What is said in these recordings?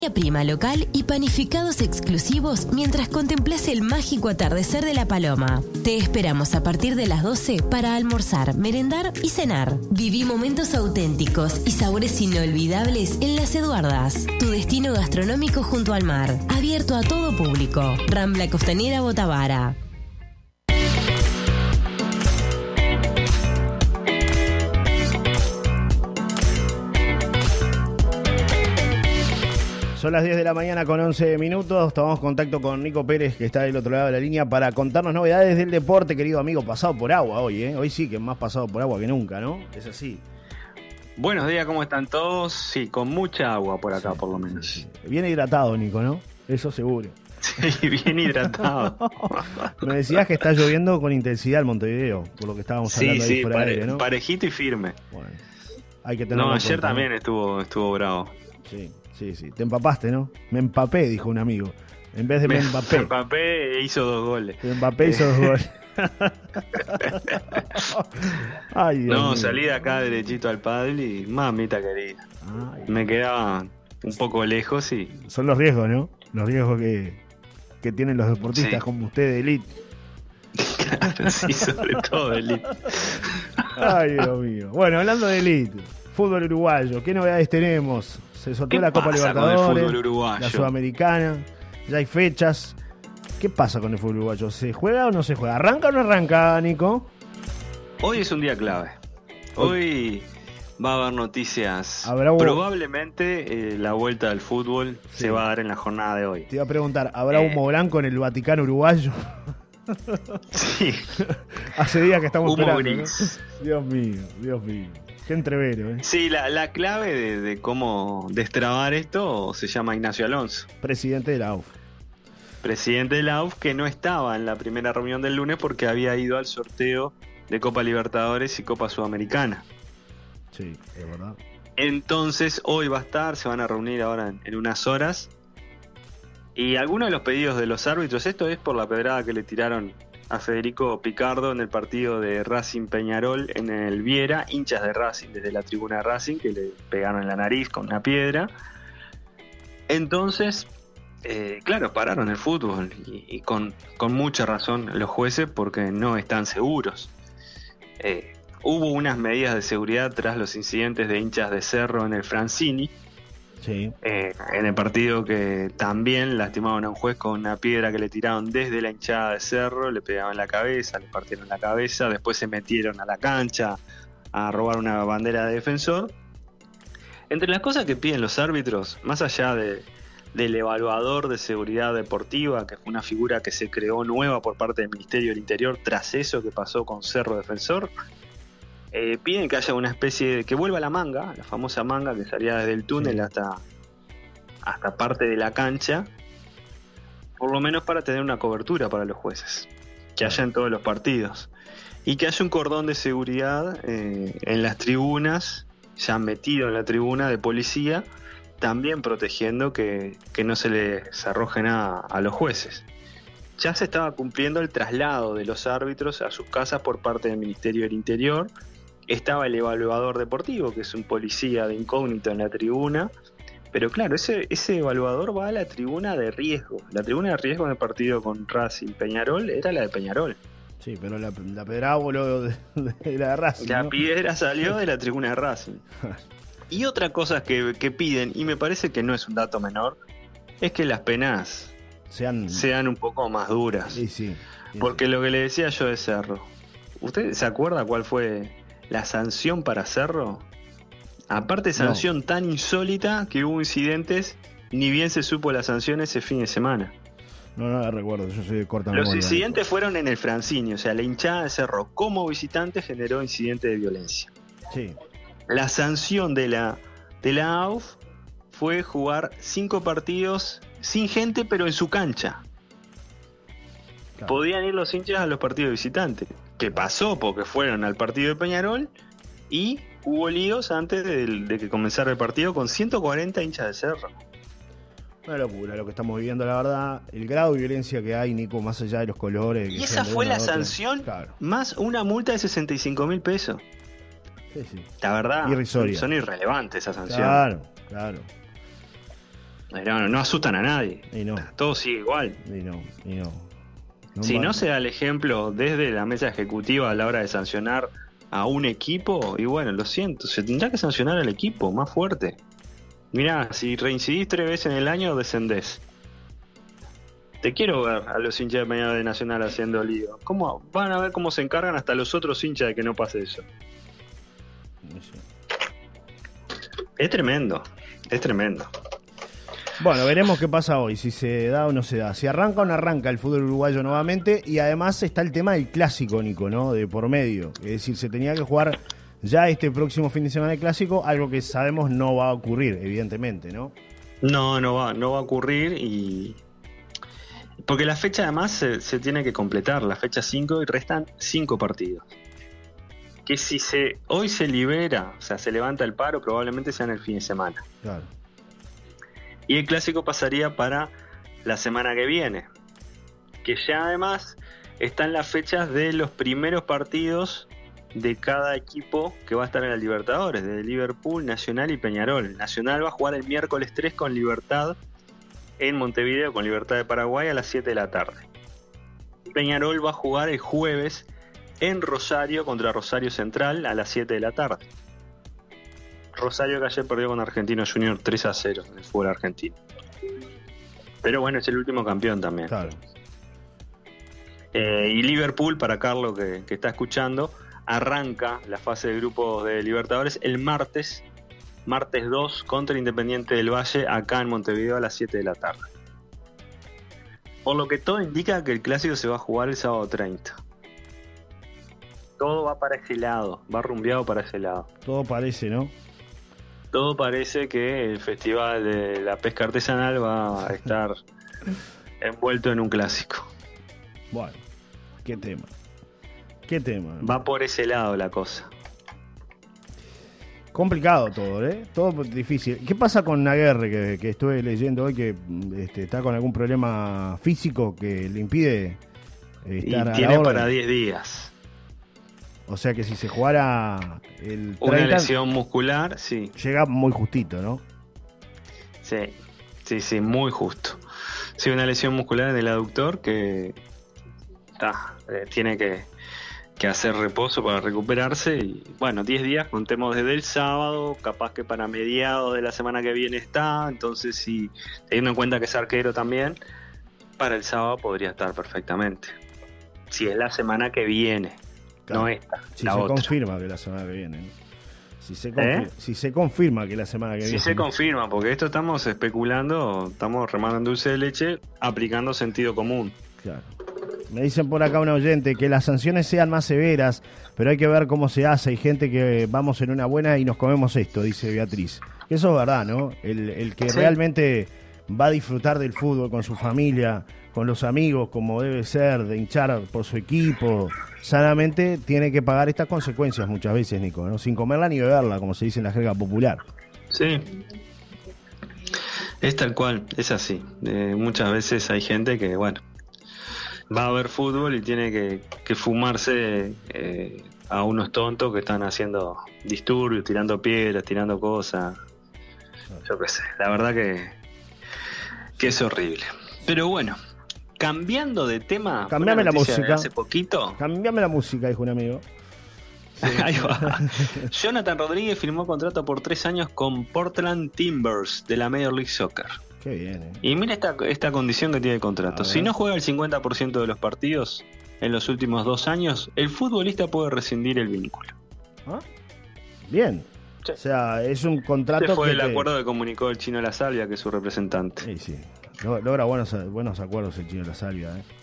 Prima local y panificados exclusivos mientras contemplas el mágico atardecer de La Paloma. Te esperamos a partir de las 12 para almorzar, merendar y cenar. Viví momentos auténticos y sabores inolvidables en Las Eduardas, tu destino gastronómico junto al mar, abierto a todo público. Rambla Costanera Botavara. Son las 10 de la mañana con 11 minutos. Tomamos contacto con Nico Pérez, que está del otro lado de la línea, para contarnos novedades del deporte, querido amigo. Pasado por agua hoy, ¿eh? Hoy sí que más pasado por agua que nunca, ¿no? Es así. Buenos días, ¿cómo están todos? Sí, con mucha agua por acá, sí, por lo menos. Sí. Bien hidratado, Nico, ¿no? Eso seguro. Sí, bien hidratado. Me decías que está lloviendo con intensidad en Montevideo, por lo que estábamos hablando ahí fuera de aire, ¿no? Parejito y firme. Bueno, hay que tenerlo en cuenta, ayer también estuvo bravo. Sí. Sí, te empapaste, ¿no? Me empapé, dijo un amigo. En vez de me empapé. Me empapé e hizo 2 goles. Me empapé hizo 2 goles. Ay, Dios mío. Salí de acá derechito al pádel y mamita querida. Me quedaba un poco lejos y... Son los riesgos, ¿no? Los riesgos que tienen los deportistas como usted de elite. Claro, sí, sobre todo de elite. Ay, Dios mío. Bueno, hablando de elite, fútbol uruguayo, ¿qué novedades tenemos? Se sorteó la Copa Libertadores, la Sudamericana, ya hay fechas. ¿Qué pasa con el fútbol uruguayo? ¿Se juega o no se juega? ¿Arranca o no arranca, Nico? Hoy es un día clave. Hoy va a haber noticias. Probablemente la vuelta del fútbol se va a dar en la jornada de hoy. Te iba a preguntar, ¿habrá humo blanco en el Vaticano uruguayo? Sí. Hace días que estamos humo esperando, gris. ¿no? Dios mío. Qué entrevero, ¿eh? Sí, la clave de cómo destrabar esto se llama Ignacio Alonso. Presidente de la AUF. Presidente de la AUF, que no estaba en la primera reunión del lunes porque había ido al sorteo de Copa Libertadores y Copa Sudamericana. Sí, es verdad. Entonces hoy va a estar, se van a reunir ahora en unas horas. Y algunos de los pedidos de los árbitros, esto es por la pedrada que le tiraron a Federico Picardo en el partido de Racing Peñarol en el Viera, hinchas de Racing desde la tribuna de Racing que le pegaron en la nariz con una piedra. Entonces, claro, pararon el fútbol y con mucha razón los jueces porque no están seguros. Hubo unas medidas de seguridad tras los incidentes de hinchas de Cerro en el Francini. Sí. En el partido que también lastimaron a un juez con una piedra que le tiraron desde la hinchada de Cerro, le pegaban la cabeza, le partieron la cabeza, después se metieron a la cancha a robar una bandera de defensor. Entre las cosas que piden los árbitros, más allá del evaluador de seguridad deportiva, que fue una figura que se creó nueva por parte del Ministerio del Interior tras eso que pasó con Cerro Defensor, piden que haya una especie de... que vuelva la manga, la famosa manga que salía desde el túnel hasta parte de la cancha, por lo menos para tener una cobertura para los jueces, que haya en todos los partidos, y que haya un cordón de seguridad en las tribunas, ya metido en la tribuna de policía, también protegiendo que no se les arroje nada a los jueces. Ya se estaba cumpliendo el traslado de los árbitros a sus casas por parte del Ministerio del Interior. Estaba el evaluador deportivo, que es un policía de incógnito en la tribuna, pero claro, ese evaluador va a la tribuna de riesgo. La tribuna de riesgo en el partido con Racing Peñarol era la de Peñarol. Sí, pero la pedrada voló de la de Racing. La ¿no? piedra salió de la tribuna de Racing. Y otra cosa que piden, y me parece que no es un dato menor, es que las penas sean un poco más duras. Sí. Porque lo que le decía yo de Cerro, ¿usted se acuerda cuál fue la sanción para Cerro? Aparte, sanción tan insólita que hubo incidentes, ni bien se supo la sanción ese fin de semana. No la recuerdo, yo soy de corta memoria. Los incidentes fueron en el Francini, o sea, la hinchada de Cerro como visitante generó incidentes de violencia. Sí. La sanción de la AUF fue jugar 5 partidos sin gente, pero en su cancha. Claro. Podían ir los hinchas a los partidos visitantes. ¿Qué pasó? Porque fueron al partido de Peñarol y hubo líos antes de que comenzara el partido con 140 hinchas de Cerro. Una locura lo que estamos viviendo, la verdad. El grado de violencia que hay, Nico, más allá de los colores. Y esa fue la sanción, claro, más una multa de 65.000 pesos. Sí. La verdad, irrisoria. Son irrelevantes esas sanciones. Claro. No asustan a nadie. Y no. Todo sigue igual. Y no. Si no se da el ejemplo desde la mesa ejecutiva a la hora de sancionar a un equipo, y bueno, lo siento, se tendrá que sancionar al equipo más fuerte. Mirá, si reincidís 3 veces en el año, descendés. Te quiero ver a los hinchas de Peñarol de Nacional haciendo lío. ¿Cómo van a ver cómo se encargan hasta los otros hinchas de que no pase eso? Es tremendo. Bueno, veremos qué pasa hoy, si se da o no se da. Si arranca o no arranca el fútbol uruguayo nuevamente. Y además está el tema del clásico, Nico, ¿no? De por medio. Es decir, se tenía que jugar ya este próximo fin de semana el clásico, algo que sabemos no va a ocurrir, evidentemente, ¿no? No va a ocurrir y... Porque la fecha además se tiene que completar, la fecha 5, y restan 5 partidos. Que si hoy se libera, o sea, se levanta el paro, probablemente sea en el fin de semana. Claro. Y el clásico pasaría para la semana que viene. Que ya además están las fechas de los primeros partidos de cada equipo que va a estar en la Libertadores, de Liverpool, Nacional y Peñarol. Nacional va a jugar el miércoles 3 con Libertad en Montevideo, con Libertad de Paraguay a las 7 de la tarde. Peñarol va a jugar el jueves en Rosario contra Rosario Central a las 7 de la tarde. Rosario que ayer perdió con Argentino Junior 3-0 en el fútbol argentino. Pero bueno, es el último campeón también. Claro. Y Liverpool, para Carlos que está escuchando, arranca la fase de grupos de Libertadores el martes 2 contra Independiente del Valle acá en Montevideo a las 7 de la tarde. Por lo que todo indica que el clásico se va a jugar el sábado 30. Todo va para ese lado, va rumbeado para ese lado. Todo parece, ¿no? Todo parece que el Festival de la Pesca Artesanal va a estar envuelto en un clásico. Bueno, qué tema. Va por ese lado la cosa. Complicado todo, ¿eh? Todo difícil. ¿Qué pasa con Naguerre, que estuve leyendo hoy, que está con algún problema físico que le impide estar y tiene para 10 días. O sea que si se jugara el 30, una lesión muscular, sí. Llega muy justito, ¿no? Sí, muy justo. Sí, una lesión muscular en el aductor que tiene que hacer reposo para recuperarse. Y bueno, 10 días, contemos desde el sábado, capaz que para mediados de la semana que viene está. Entonces, si teniendo en cuenta que es arquero también, para el sábado podría estar perfectamente. Si es la semana que viene. Claro. No esta, si la se otra. Confirma que la semana que viene, ¿no? Si se confirma que la semana que viene. Si se confirma, porque esto estamos especulando, estamos remando en dulce de leche, aplicando sentido común. Claro. Me dicen por acá un oyente que las sanciones sean más severas, pero hay que ver cómo se hace. Hay gente que vamos en una buena y nos comemos esto, dice Beatriz. Eso es verdad, ¿no? El que realmente va a disfrutar del fútbol con su familia, con los amigos, como debe ser, de hinchar por su equipo, sanamente, tiene que pagar estas consecuencias muchas veces, Nico, ¿no? Sin comerla ni beberla, como se dice en la jerga popular. Sí, es tal cual, es así. Muchas veces hay gente que, bueno, va a ver fútbol y tiene que fumarse a unos tontos que están haciendo disturbios, tirando piedras, tirando cosas. Yo qué sé, la verdad que es horrible. Pero bueno, cambiando de tema, cambiame la música. Hace poquito. Cambiame la música, dijo un amigo. Sí. Ahí va. Jonathan Rodríguez firmó contrato por 3 años con Portland Timbers de la Major League Soccer. Qué bien, ¿eh? Y mira esta condición que tiene el contrato. Si no juega el 50% de los partidos en los últimos 2 años, el futbolista puede rescindir el vínculo. ¿Ah? Bien. Sí. O sea, es un contrato. Este fue el acuerdo que comunicó el Chino La Salvia, que es su representante. Sí, sí. Logra buenos acuerdos el Chino La Salvia, ¿eh?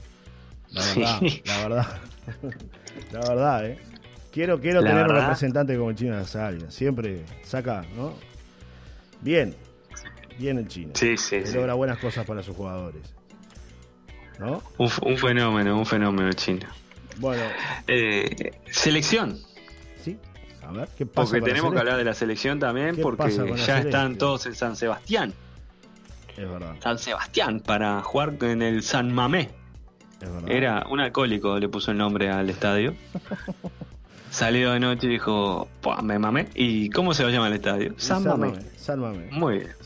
La verdad, ¿eh? Quiero tener un representante como el Chino La Salvia. Siempre saca, ¿no? Bien el Chino. Sí. Logra buenas cosas para sus jugadores, ¿no? Un fenómeno el Chino. Bueno. Selección. Sí. A ver, ¿qué pasa? Porque tenemos que hablar de la selección también, porque ya están todos en San Sebastián. Es verdad. San Sebastián, para jugar en el San Mamés. Es verdad. Era un alcohólico, le puso el nombre al estadio. Salió de noche y dijo, me mamé. ¿Y cómo se va a llamar el estadio? San Mamés. San Mamés. Muy bien.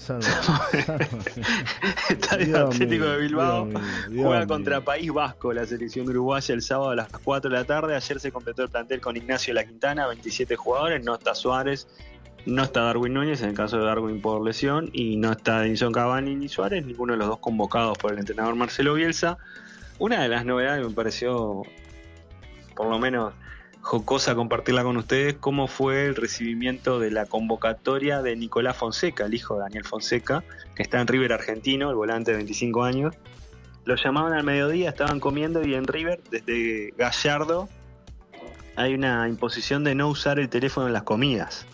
Estadio Atlético de Bilbao. Juega contra País Vasco la selección uruguaya el sábado a las 4 de la tarde. Ayer se completó el plantel con Ignacio La Quintana, 27 jugadores. No está Suárez, no está Darwin Núñez, en el caso de Darwin por lesión, y no está Edinson Cavani ni Suárez, ninguno de los dos convocados por el entrenador Marcelo Bielsa. Una de las novedades me pareció, por lo menos jocosa, compartirla con ustedes, cómo fue el recibimiento de la convocatoria de Nicolás Fonseca, el hijo de Daniel Fonseca, que está en River argentino, el volante de 25 años. Lo llamaban al mediodía, estaban comiendo, y en River, desde Gallardo, hay una imposición de no usar el teléfono en las comidas.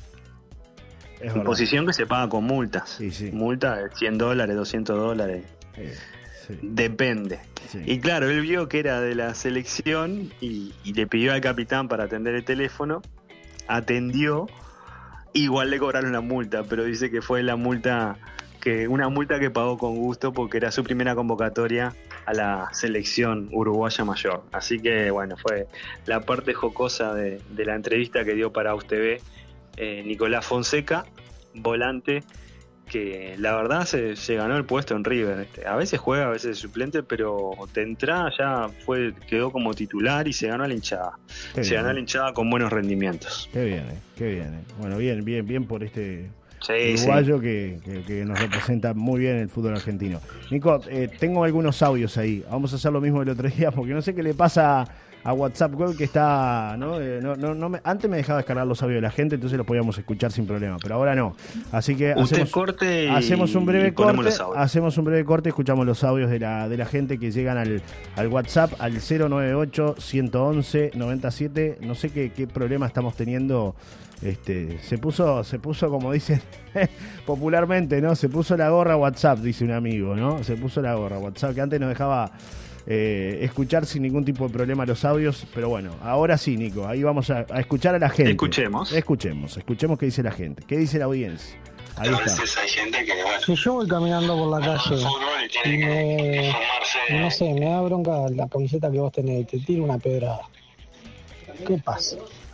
Es imposición que se paga con multas. Sí. Multa de $100, $200. Sí. Depende. Sí. Y claro, él vio que era de la selección y le pidió al capitán para atender el teléfono. Atendió. Igual le cobraron la multa, pero dice que fue una multa que pagó con gusto porque era su primera convocatoria a la selección uruguaya mayor. Así que bueno, fue la parte jocosa de la entrevista que dio para USTV Nicolás Fonseca, volante que la verdad se ganó el puesto en River. A veces juega, a veces es suplente, pero de entrada ya quedó como titular y se ganó a la hinchada. Ganó a la hinchada con buenos rendimientos. Qué bien. Bueno, bien por este uruguayo que nos representa muy bien el fútbol argentino. Nico, tengo algunos audios ahí. Vamos a hacer lo mismo del otro día porque no sé qué le pasa a WhatsApp Web, que está antes me dejaba descargar los audios de la gente, entonces los podíamos escuchar sin problema, pero ahora no. Así que hacemos un breve corte, escuchamos los audios de la gente que llegan al WhatsApp al 098 111 97. No sé qué problema estamos teniendo. Se puso como dicen popularmente, ¿no? Se puso la gorra WhatsApp, dice un amigo, ¿no? Se puso la gorra WhatsApp, que antes nos dejaba escuchar sin ningún tipo de problema los audios, pero bueno, ahora sí, Nico, ahí vamos a escuchar a la gente. Escuchemos qué dice la gente, qué dice la audiencia. Ahí está. Si yo voy caminando por la calle y no sé, me da bronca la camiseta que vos tenés, te tiro una pedrada, ¿qué pasa?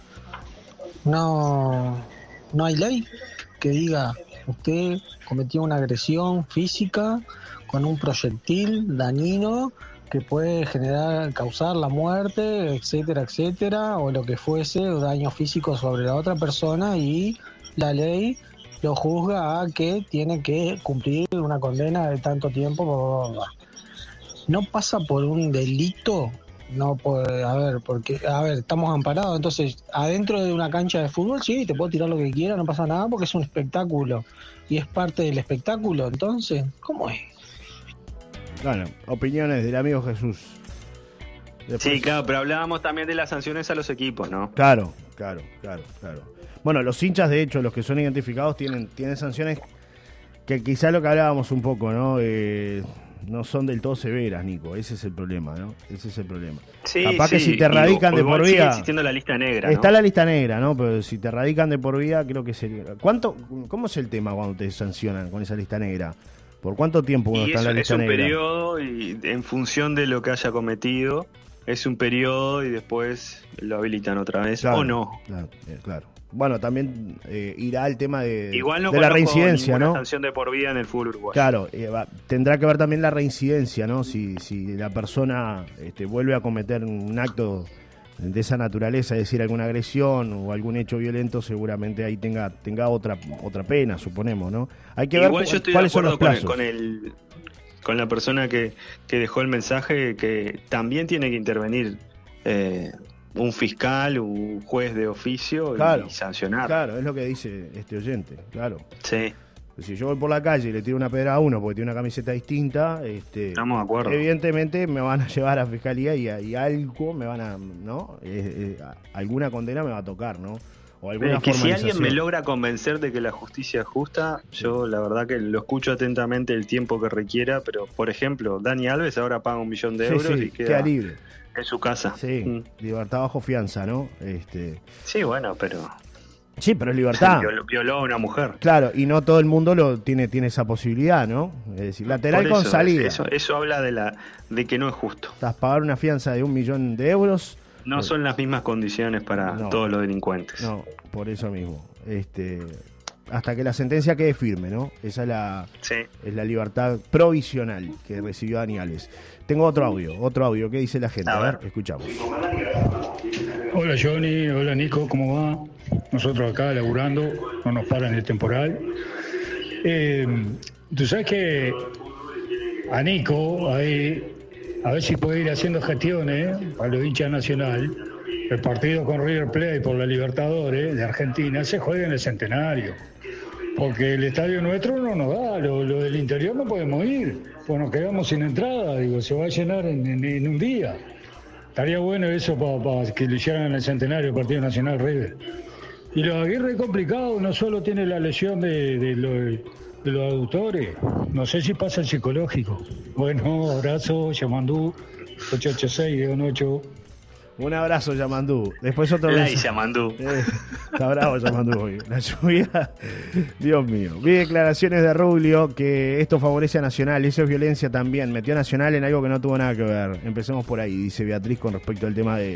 No hay ley que diga usted cometió una agresión física con un proyectil dañino que puede causar la muerte, etcétera, o lo que fuese, o daño físico sobre la otra persona, y la ley lo juzga a que tiene que cumplir una condena de tanto tiempo. No pasa por un delito, no puede, porque estamos amparados, entonces adentro de una cancha de fútbol sí, te puedo tirar lo que quiera, no pasa nada porque es un espectáculo y es parte del espectáculo. Entonces, ¿cómo es? Bueno, opiniones del amigo Jesús. Después... Sí, claro, pero hablábamos también de las sanciones a los equipos, ¿no? Claro. Bueno, los hinchas, de hecho, los que son identificados tienen sanciones que quizá lo que hablábamos un poco, ¿no? No son del todo severas, Nico. Ese es el problema, ¿no? Sí, capaz que si te radican de por vida... Sigue existiendo la lista negra, ¿no? Está la lista negra, ¿no? Pero si te radican de por vida, creo que sería... ¿Cómo es el tema cuando te sancionan con esa lista negra? ¿Por cuánto tiempo uno está en la lista negra? Es un periodo, y en función de lo que haya cometido, es un periodo y después lo habilitan otra vez, claro, o no. Claro. Bueno, también irá el tema de la reincidencia, ¿no? Sanción de por vida en el fútbol uruguayo. Claro, tendrá que ver también la reincidencia, ¿no? Si la persona vuelve a cometer un acto de esa naturaleza, es decir, alguna agresión o algún hecho violento, seguramente ahí tenga otra pena, suponemos, ¿no? Hay que ver cuáles son los plazos. Con la persona que dejó el mensaje, que también tiene que intervenir un fiscal, un juez de oficio, claro, y sancionar. Claro, es lo que dice este oyente, claro. Sí. Si yo voy por la calle y le tiro una pedra a uno porque tiene una camiseta distinta, estamos de acuerdo. Evidentemente me van a llevar a fiscalía y algo me van a, ¿no? Alguna condena me va a tocar, ¿no? O alguna que si alguien me logra convencer de que la justicia es justa, yo la verdad que lo escucho atentamente el tiempo que requiera, pero por ejemplo, Dani Alves ahora paga $1 millón y queda libre en su casa. Sí, libertad bajo fianza, ¿no? Sí, bueno, pero... Sí, pero es libertad. Violó a una mujer. Claro, y no todo el mundo tiene esa posibilidad, ¿no? Es decir, lateral con salida. Eso habla de que no es justo. Pagar una fianza de $1 millón No son las mismas condiciones para todos los delincuentes. No, por eso mismo. Hasta que la sentencia quede firme, ¿no? Esa es la libertad provisional que recibió Dani Alves. Tengo otro audio. ¿Qué dice la gente? A ver, escuchamos. Hola Johnny, hola Nico, ¿cómo va? Nosotros acá laburando, no nos paran el temporal. Tú sabes que a Nico, ahí, a ver si puede ir haciendo gestiones a los hinchas Nacional. El partido con River Plate por la Libertadores de Argentina se juega en el Centenario. Porque el estadio nuestro no nos da, lo del interior no podemos ir, pues nos quedamos sin entrada, se va a llenar en un día. Estaría bueno eso para que lo hicieran en el Centenario, el Partido Nacional River. Y lo de Aguirre es complicado, no solo tiene la lesión de los aductores, no sé si pasa el psicológico. Bueno, abrazo, Yamandú, 886-8. Un abrazo, Yamandú. Después otro beso. Yamandú. Está bravo Yamandú hoy. La lluvia, Dios mío. Vi declaraciones de Rubio que esto favorece a Nacional, eso es violencia también. Metió a Nacional en algo que no tuvo nada que ver. Empecemos por ahí, dice Beatriz con respecto al tema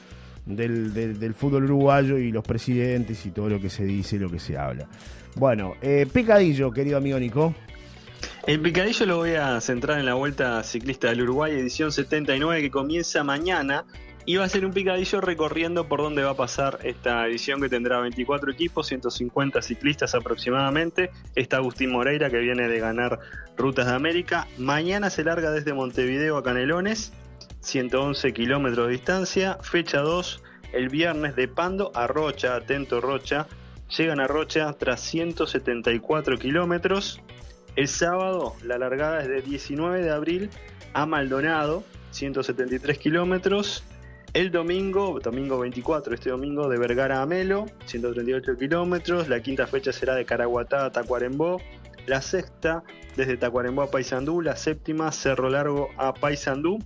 del fútbol uruguayo y los presidentes y todo lo que se dice y lo que se habla. Bueno, picadillo, querido amigo Nico. El picadillo lo voy a centrar en la Vuelta Ciclista del Uruguay, edición 79, que comienza mañana. Y va a ser un picadillo recorriendo por donde va a pasar esta edición, que tendrá 24 equipos, 150 ciclistas aproximadamente. Está Agustín Moreira, que viene de ganar Rutas de América. Mañana se larga desde Montevideo a Canelones, 111 kilómetros de distancia. Fecha 2, el viernes de Pando a Rocha, atento Rocha. Llegan a Rocha tras 174 kilómetros. El sábado la largada es de 19 de abril a Maldonado, 173 kilómetros. El domingo 24, este domingo, de Vergara a Melo, 138 kilómetros. La quinta fecha será de Caraguatá a Tacuarembó. La sexta, desde Tacuarembó a Paysandú. La séptima, Cerro Largo a Paysandú.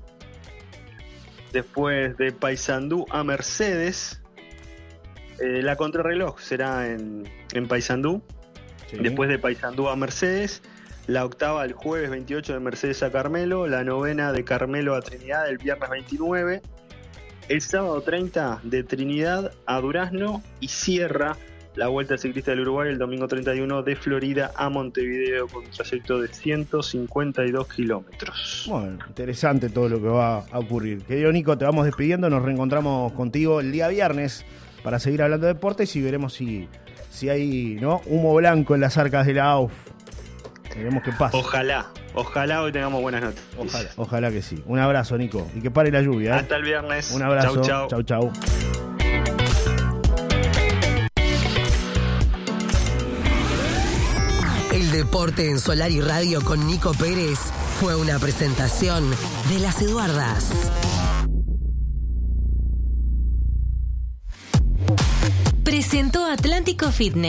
Después de Paysandú a Mercedes. La contrarreloj será en Paysandú. Sí. Después de Paysandú a Mercedes. La octava el jueves 28 de Mercedes a Carmelo. La novena de Carmelo a Trinidad el viernes 29. El sábado 30 de Trinidad a Durazno, y cierra la Vuelta Ciclista del Uruguay el domingo 31 de Florida a Montevideo con un trayecto de 152 kilómetros. Bueno, interesante todo lo que va a ocurrir. Querido Nico, te vamos despidiendo, nos reencontramos contigo el día viernes para seguir hablando de deportes y veremos si hay, ¿no?, humo blanco en las arcas de la AUF. Veremos qué pasa. Ojalá hoy tengamos buenas noticias. Ojalá que sí. Un abrazo, Nico. Y que pare la lluvia. Hasta el viernes. Un abrazo. Chau. El deporte en Solar y Radio con Nico Pérez fue una presentación de Las Eduardas. Presentó Atlántico Fitness.